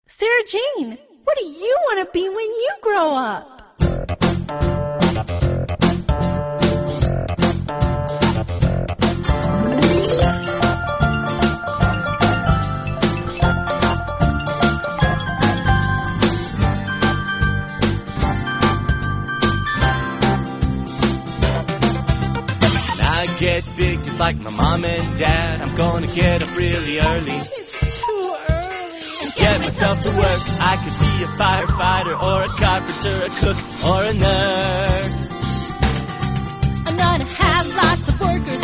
Sarah Jane, what do you want to be when you grow up? Get big just like my mom and dad. I'm gonna get up really early. It's too early. Get myself to work. I could be a firefighter or a carpenter, a cook or a nurse. I'm gonna have lots of workers